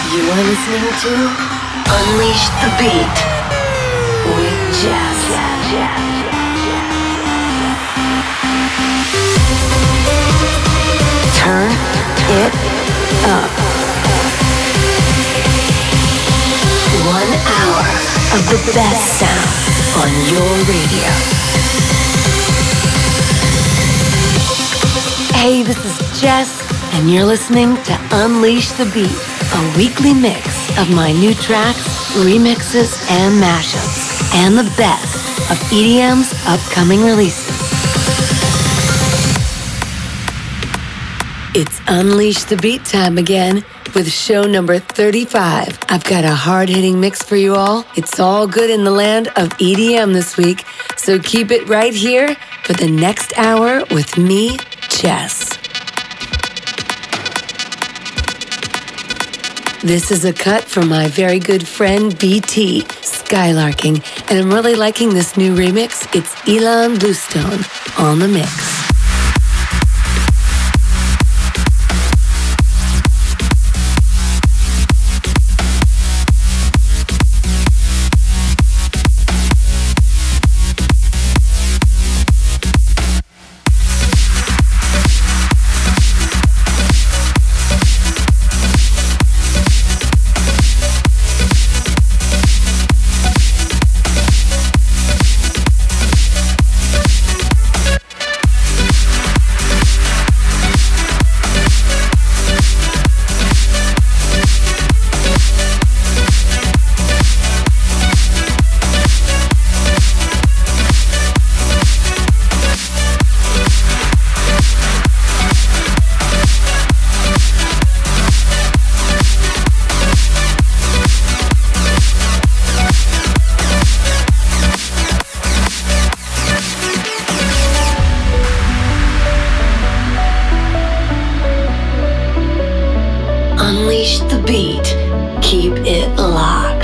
You are listening to Unleash the Beat with Jazz. Turn it up. 1 hour of the best sound on your radio. Hey, this is Jess, and you're listening to Unleash the Beat, a weekly mix of my new tracks, remixes, and mashups, and the best of EDM's upcoming releases. It's Unleash the Beat time again with show number 35. I've got a hard-hitting mix for you all. It's all good in the land of EDM this week, so keep it right here for the next hour with me, Jess. This is a cut from my very good friend BT, Skylarking, and I'm really liking this new remix. It's Ilan Bluestone on the mix. Unleash the beat. Keep it locked.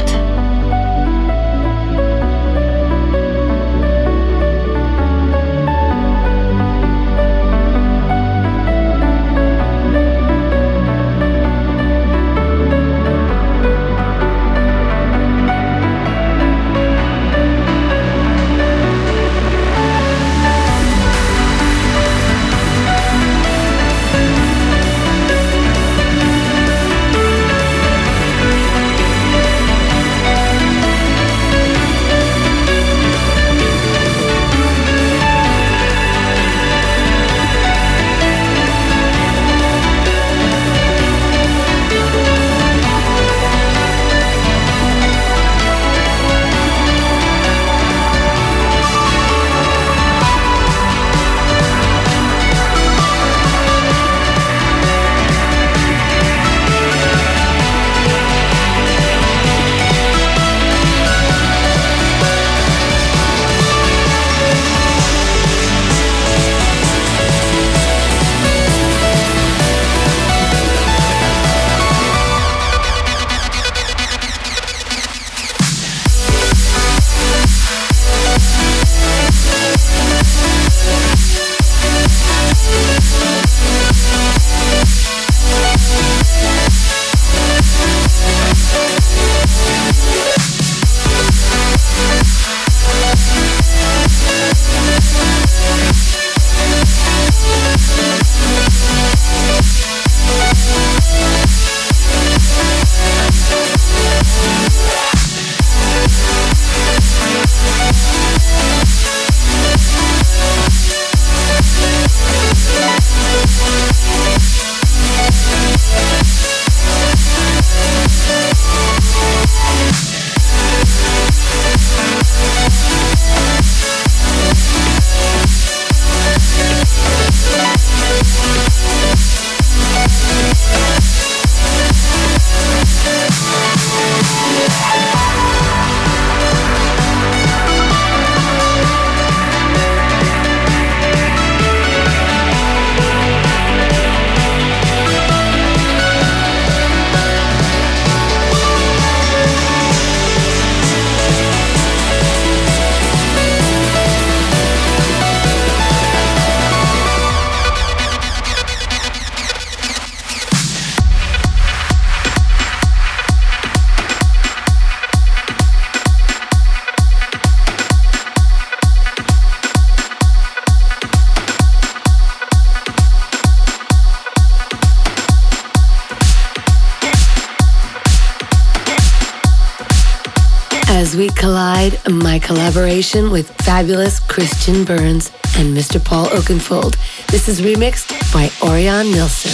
As We Collide, my collaboration with fabulous Christian Burns and Mr. Paul Oakenfold. This is remixed by Orion Nilsson.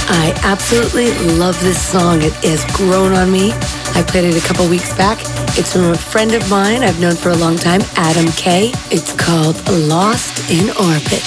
I absolutely love this song. It has grown on me. I played it a couple weeks back. It's from a friend of mine I've known for a long time, Adam K. It's called Lost in Orbit.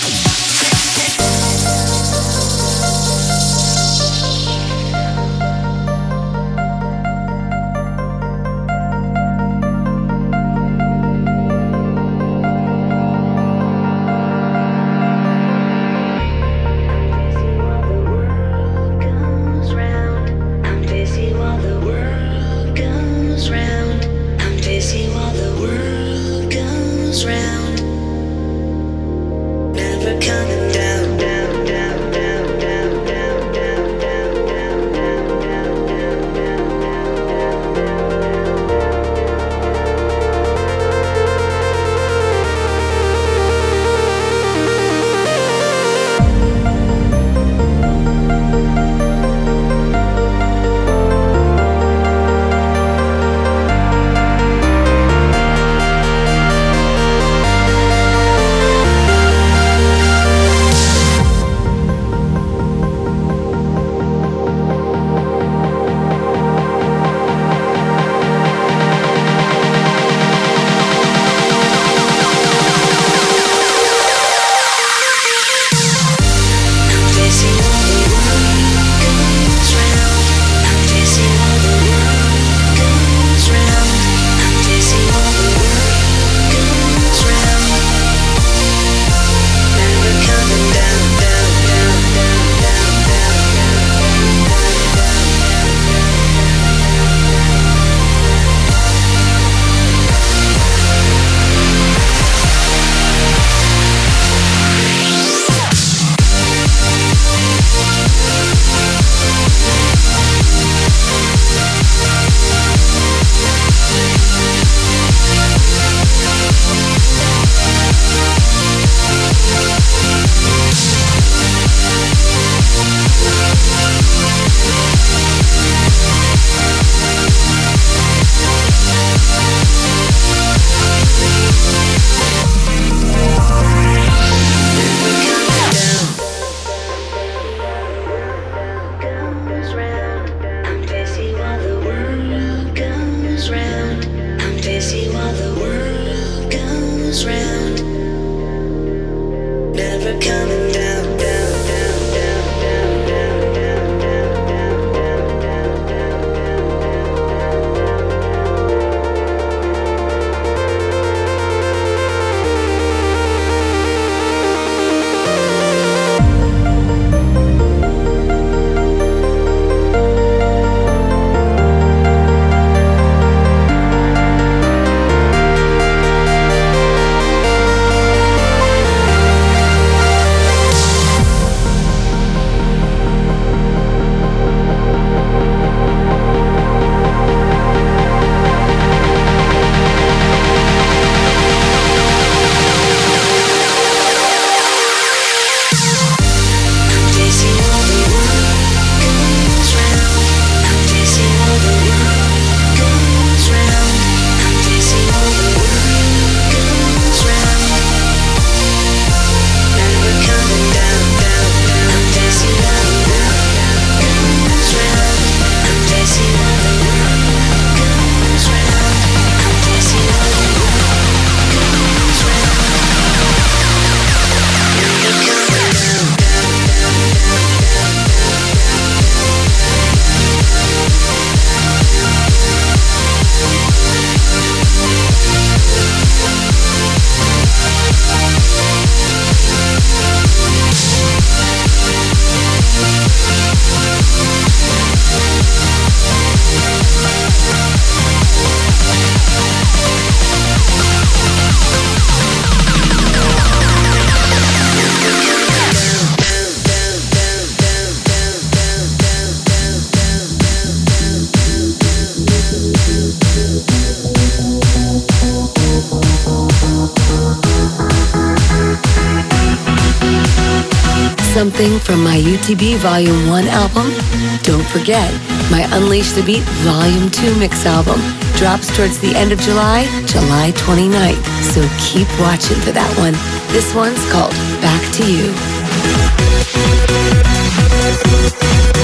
Something from my UTB Volume 1 album? Don't forget, my Unleash the Beat Volume 2 mix album drops towards the end of July, July 29th. So keep watching for that one. This one's called Back to You.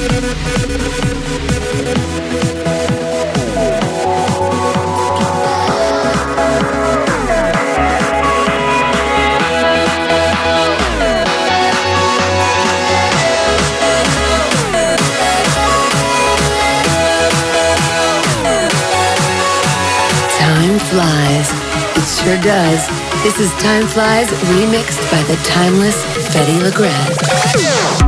Flies. It sure does. This is Time Flies remixed by the timeless Fedde Le Grand.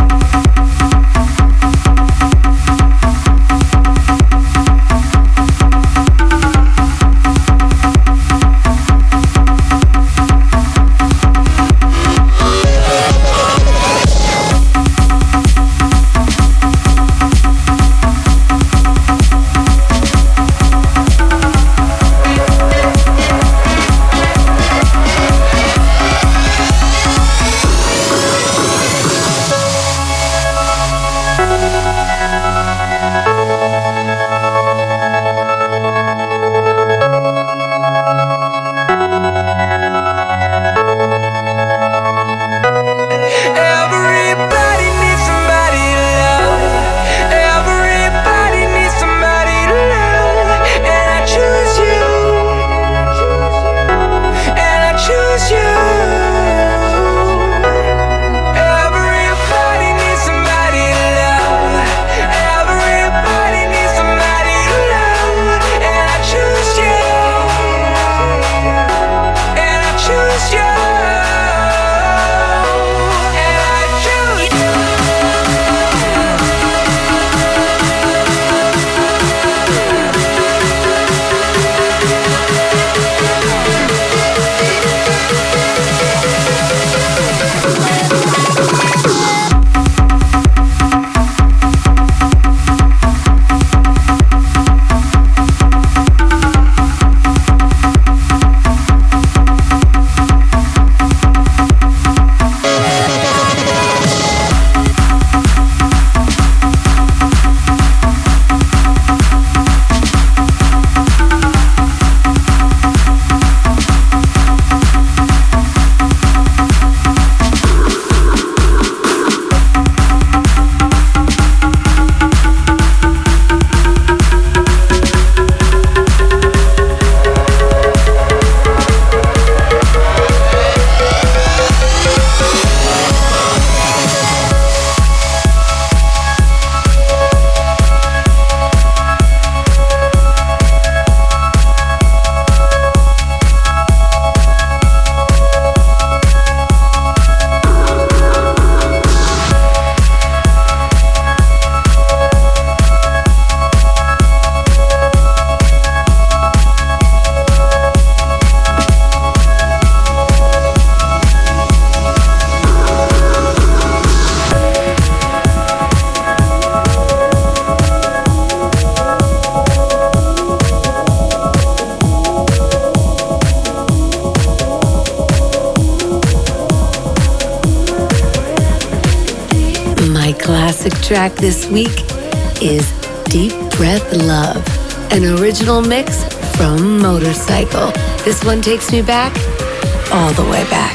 Classic track this week is Deep Breath Love, an original mix from Motorcycle. This one takes me back, all the way back.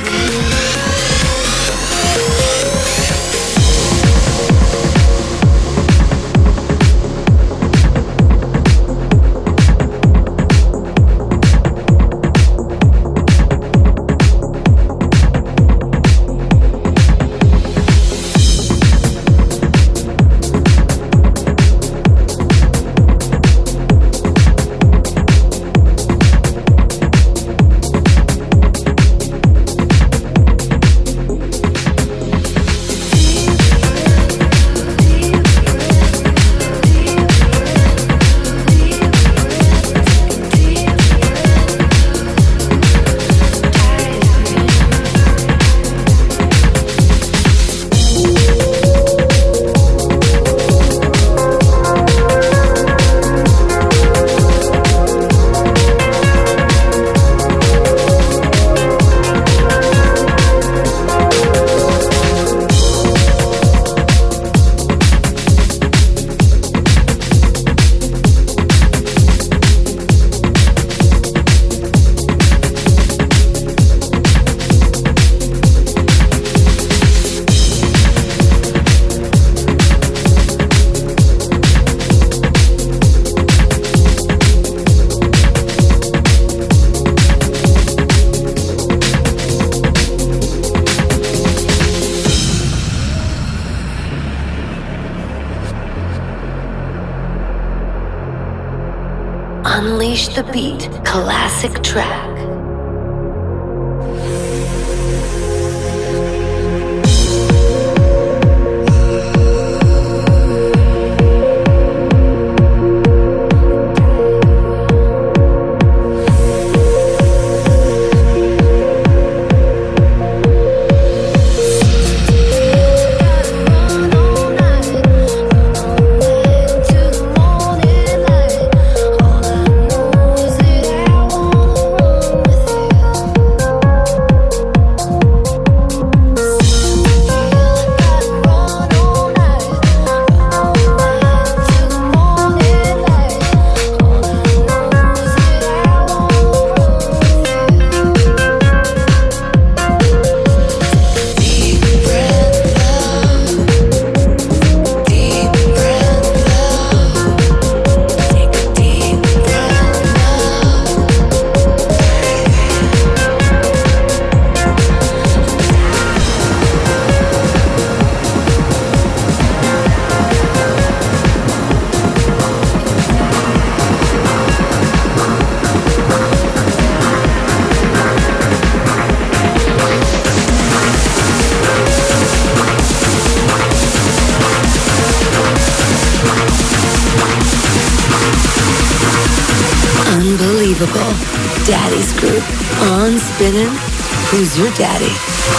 Unleash the Beat classic track. Unbelievable. Daddy's Group on Spinnin'. Who's your daddy?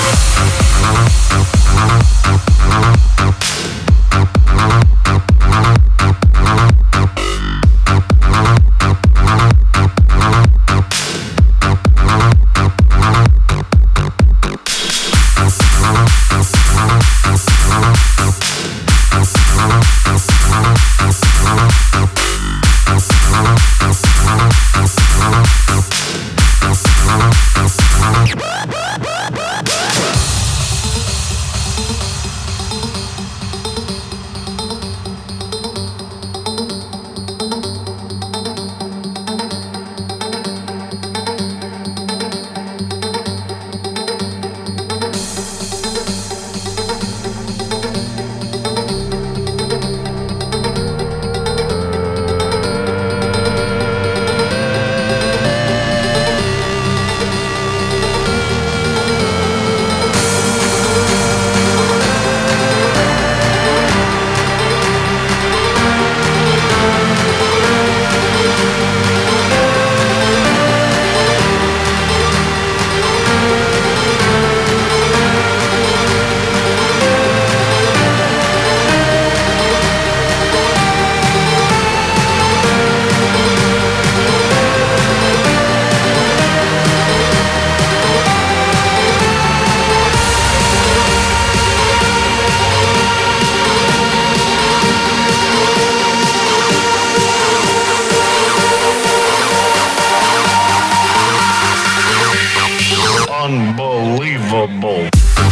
Unbelievable.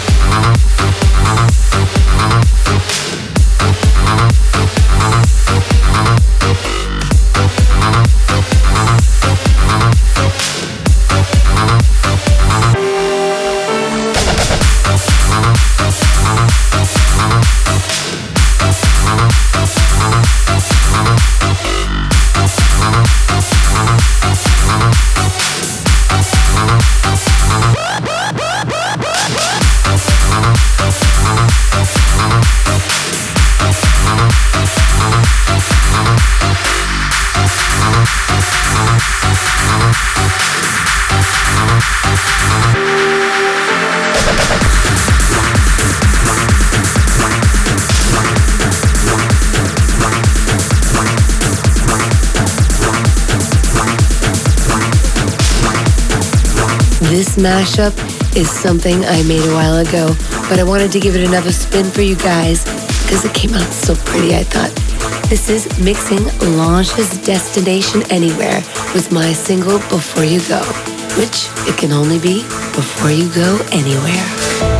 This mashup is something I made a while ago, but I wanted to give it another spin for you guys because it came out so pretty, I thought. This is mixing Lange's Destination Anywhere with my single Before You Go, which it can only be Before You Go Anywhere.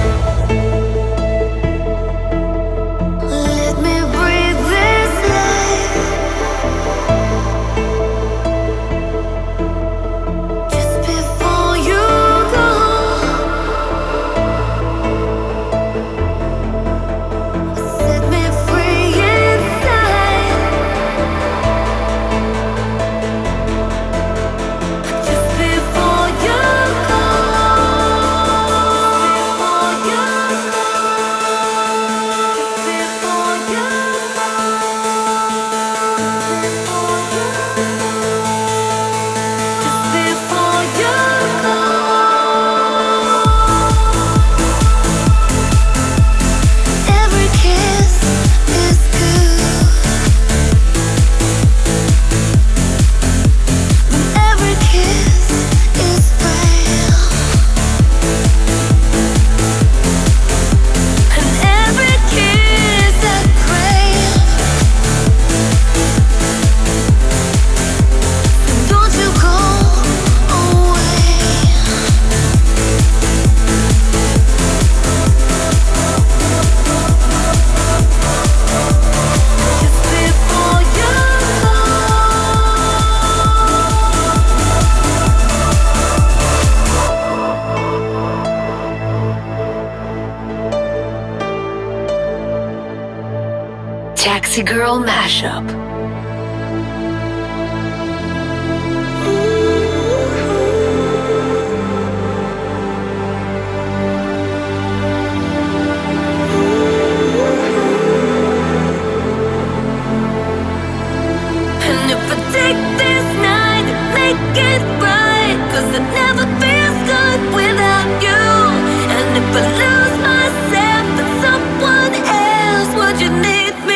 Taxi Girl Mashup. And if I take this night and make it right, 'cause it never feels good without you. And if I lose myself in someone else, would you need me?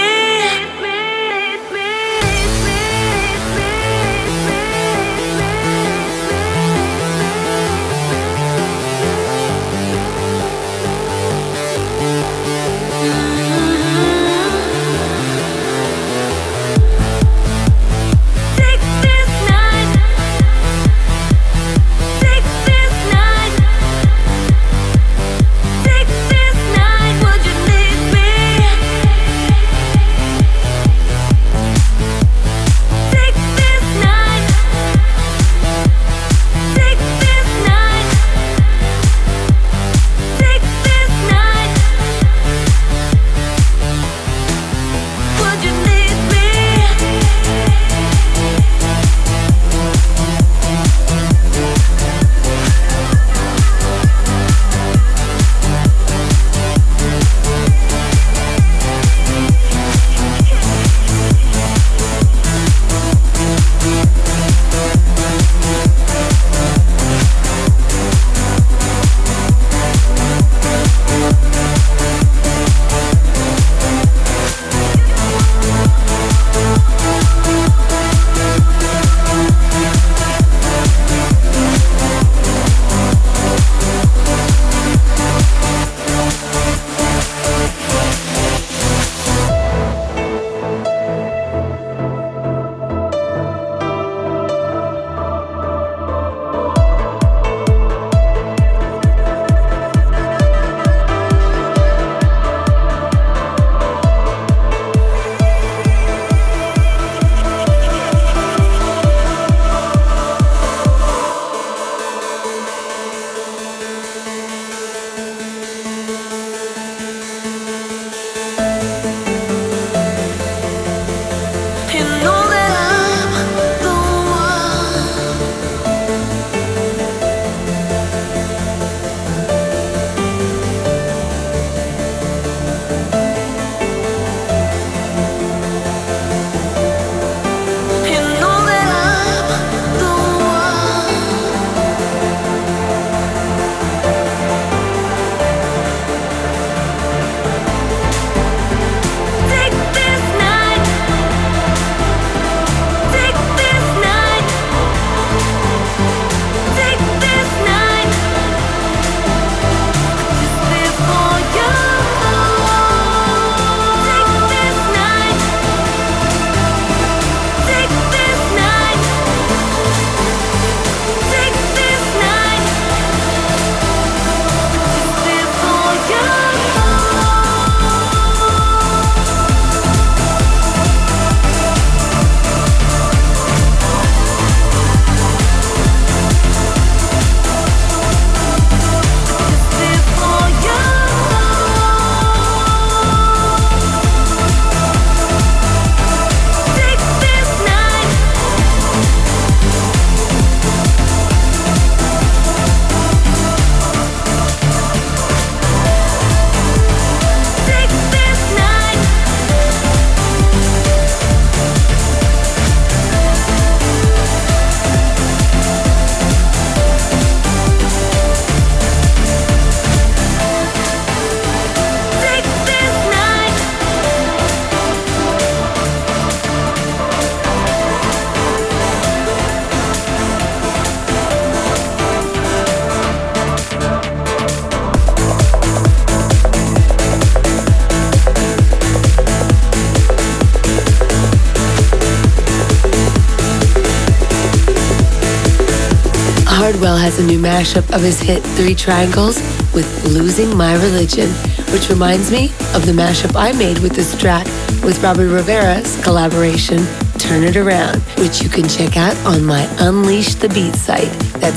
Hardwell has a new mashup of his hit Three Triangles with Losing My Religion, which reminds me of the mashup I made with this track with Robbie Rivera's collaboration, Turn It Around, which you can check out on my Unleash the Beat site. That's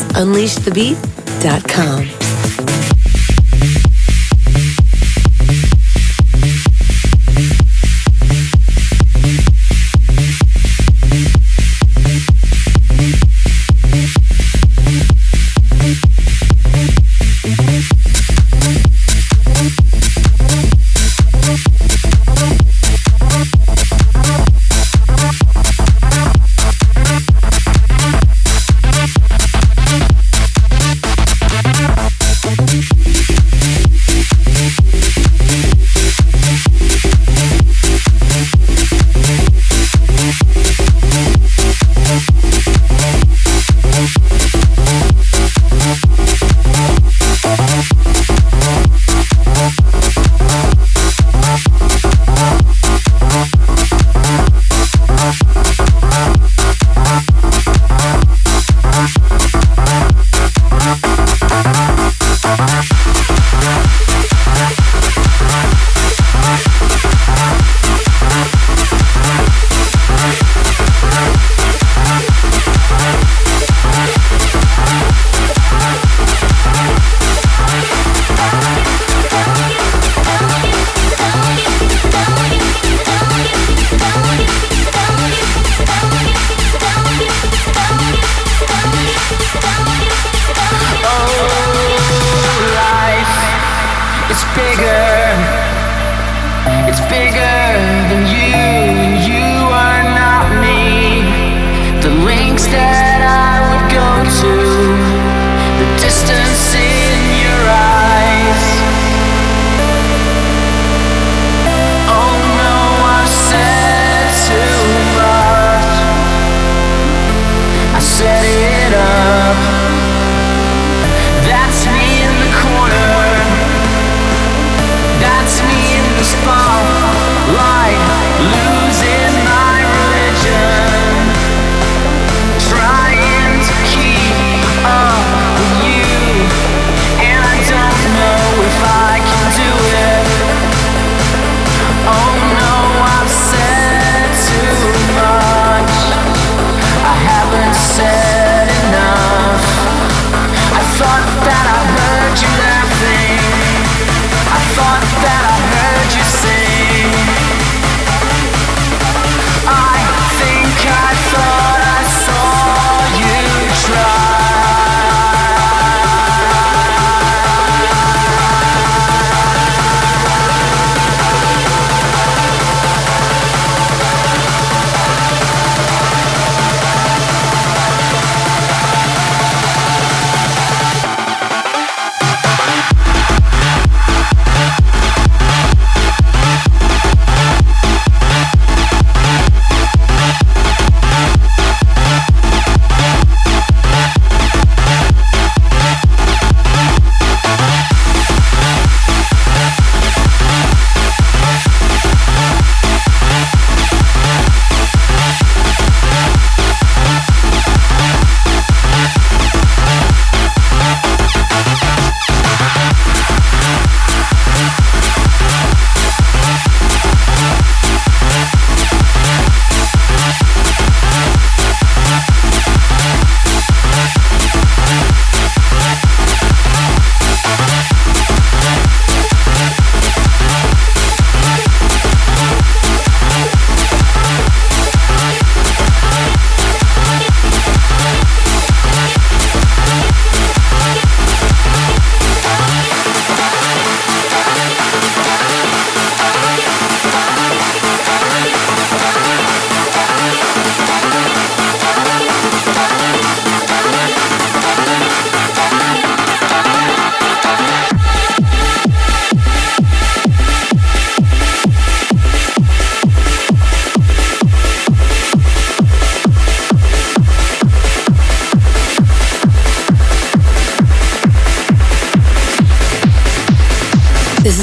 unleashthebeat.com.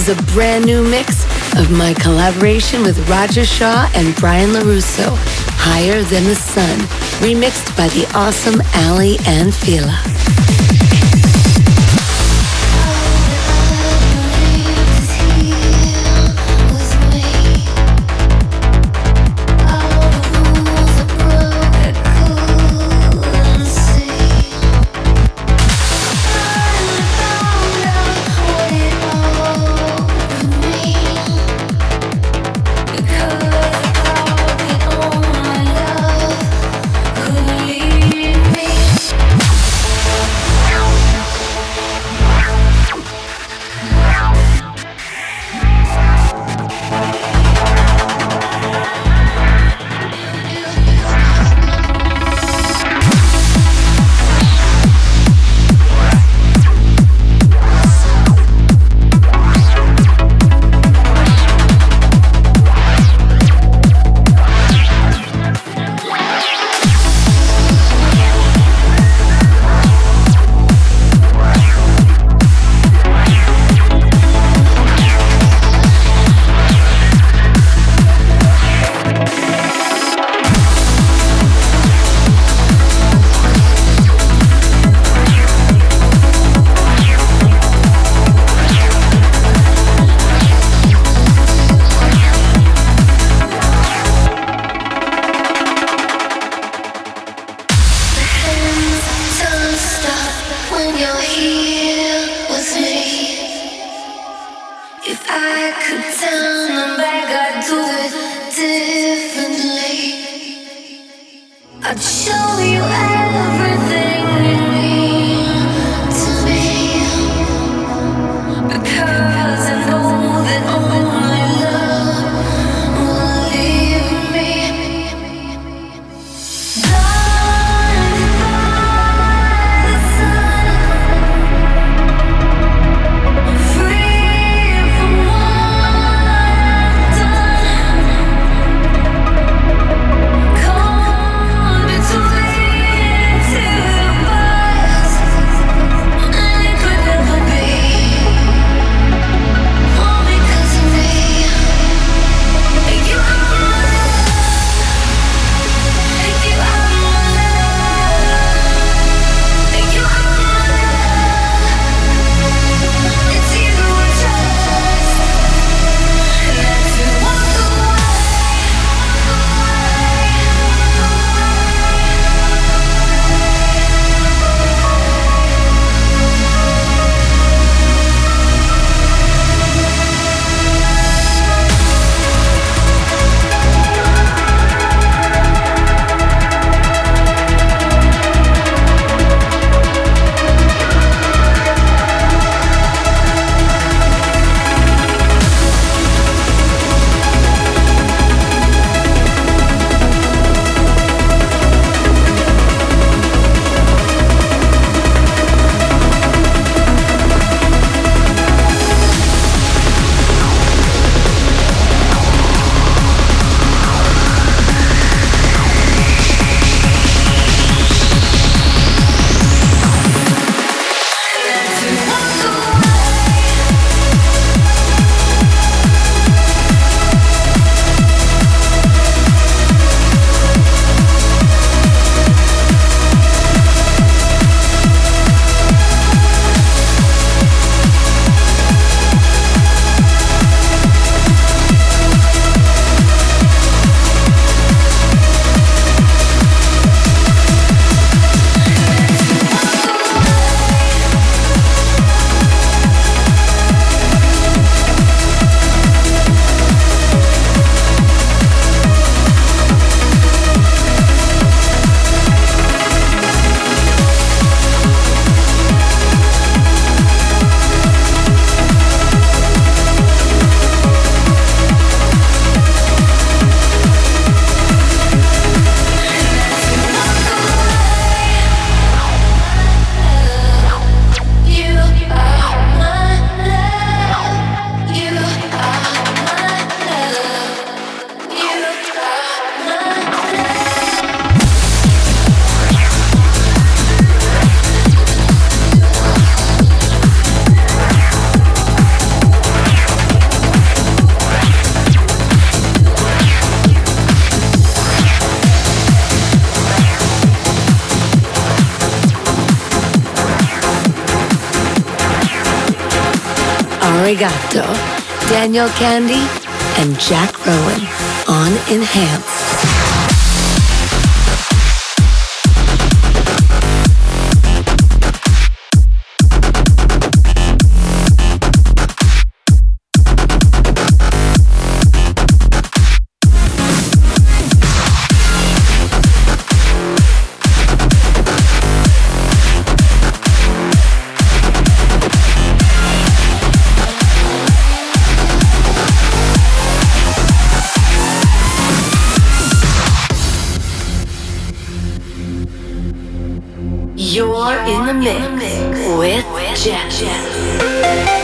is a brand new mix of my collaboration with Roger Shaw and Brian LaRusso, Higher Than the Sun, remixed by the awesome Ali and Fila. Come between Legato, Daniel Candy, and Jack Rowan on Enhanced. You're in the mix with Jeff.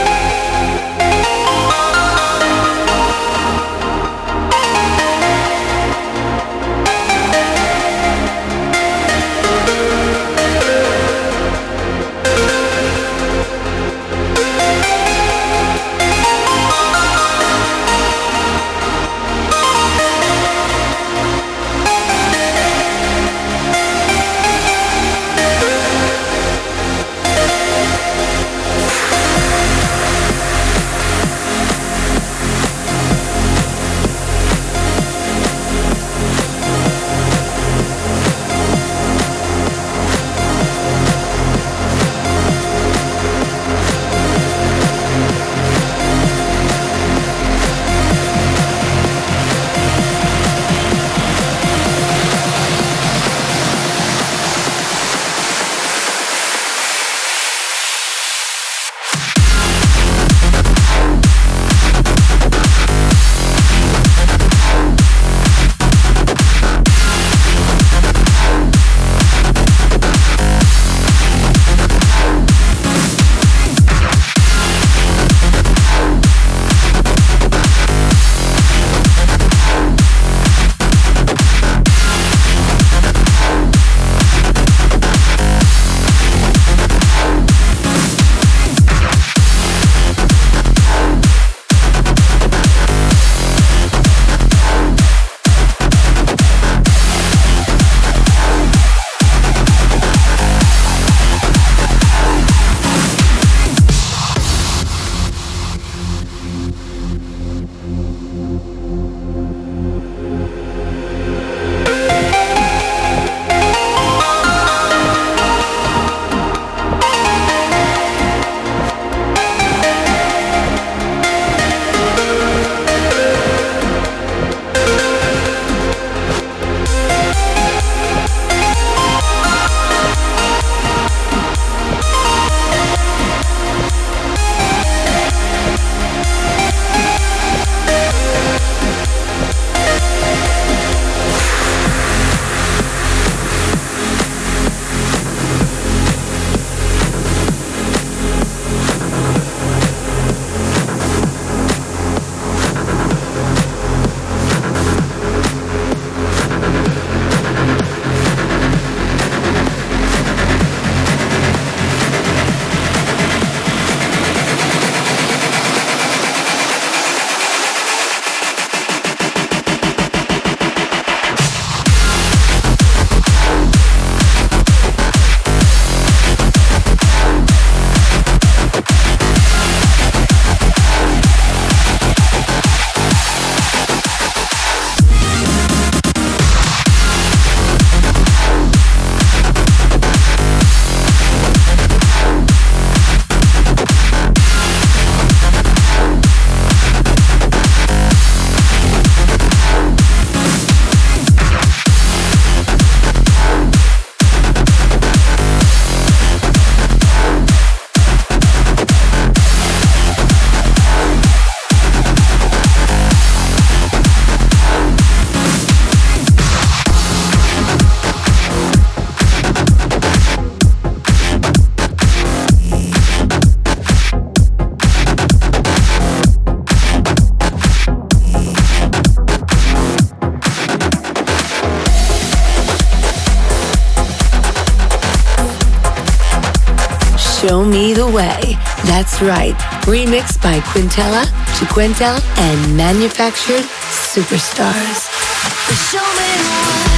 Show Me the Way. That's right. Remixed by Quintella, Chiquintel, and manufactured superstars. Show me the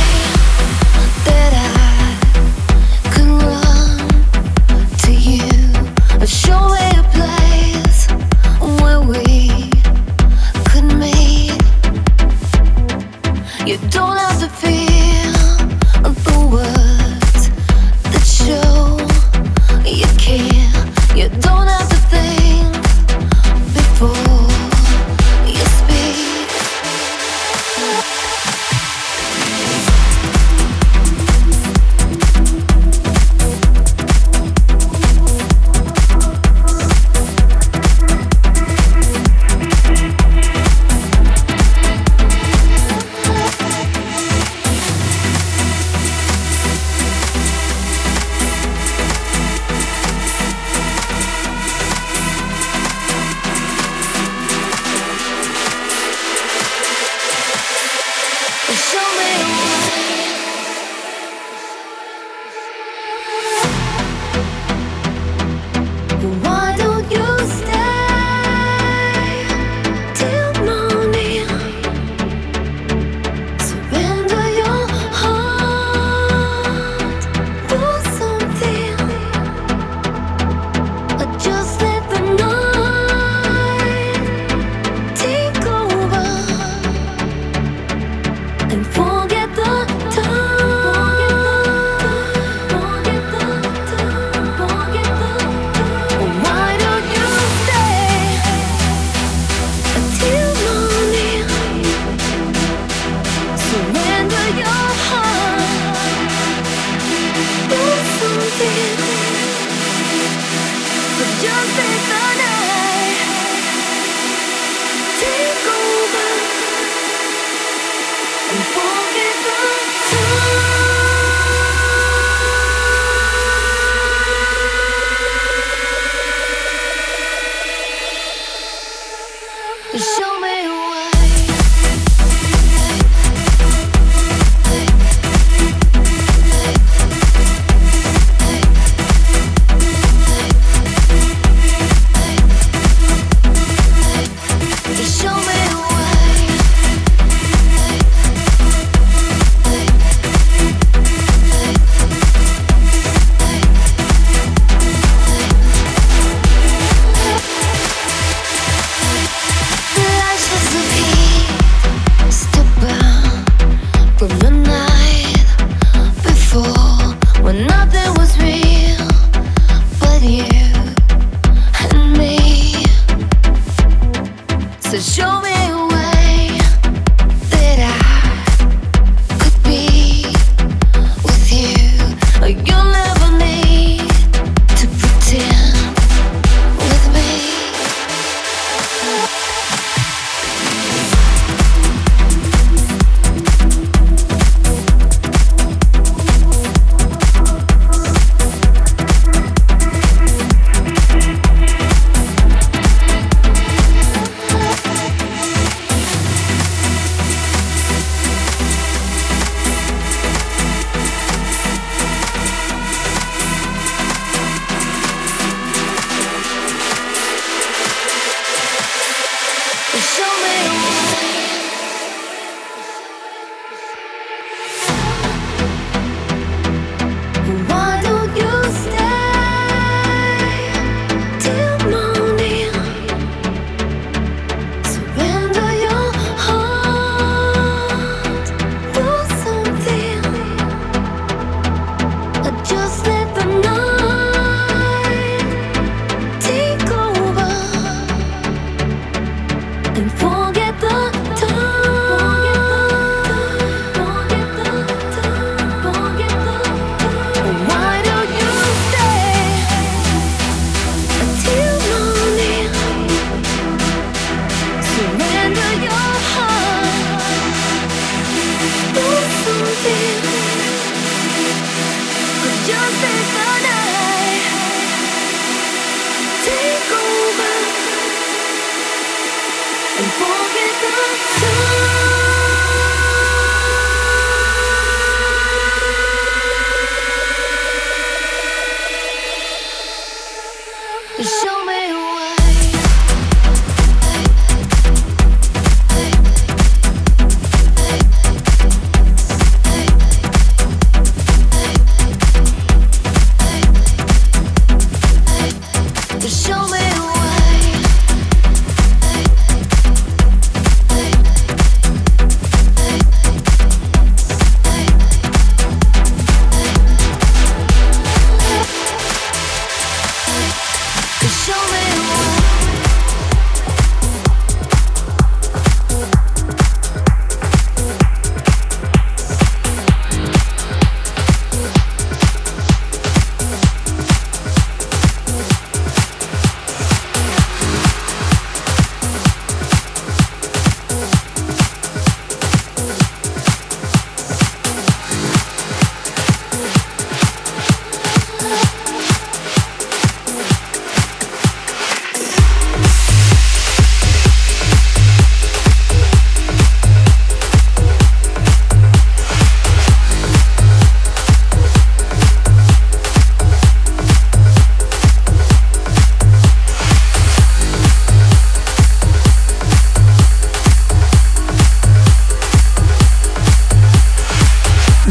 way that I can run to you. Show me a place where You don't have to feel the words that show you care. You don't have to think before you speak. Why don't you stay till morning? Surrender your heart for something, or just let the night take over and forget the Why don't you stay until morning? Surrender your heart for something, but just let the night take over and forget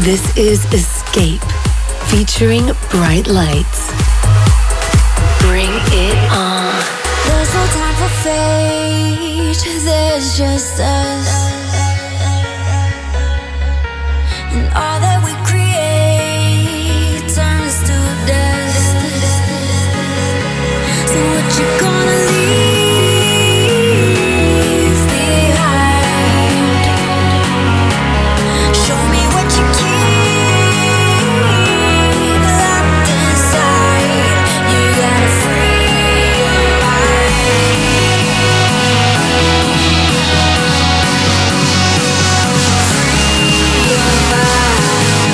This is Escape, featuring Bright Lights. Bring it on. There's no time for fate, there's just us. And all that we create turns to dust. So what you gonna leave behind? Show me what you keep locked inside. You gotta free your mind. Free your mind.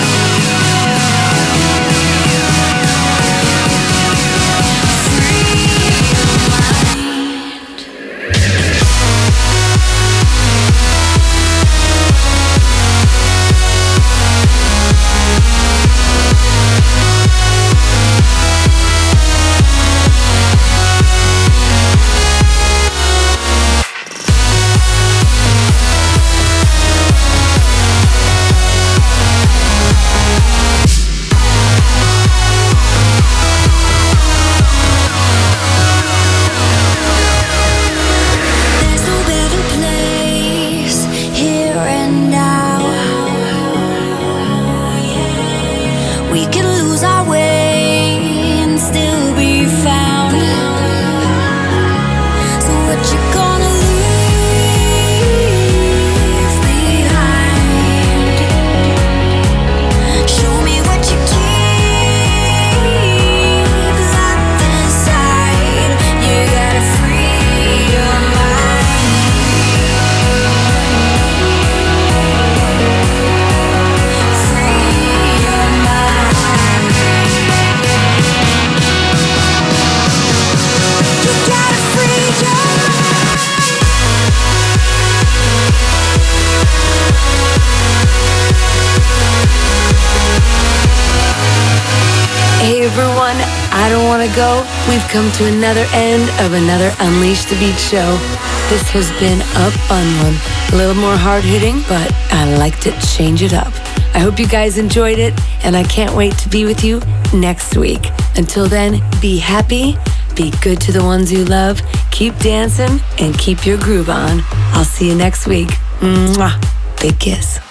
There's no better place here and now. We can lose our way and still be found. So what you gonna leave behind? Show me what you keep locked inside. You gotta free your mind. Free your mind. You gotta free your mind. Hey everyone, I don't want to go. We've come to another end of another Unleash the Beat show. This has been a fun one. A little more hard-hitting, but I liked it. Change it up. I hope you guys enjoyed it, and I can't wait to be with you next week. Until then, be happy, be good to the ones you love, keep dancing, and keep your groove on. I'll see you next week. Mwah. Big kiss.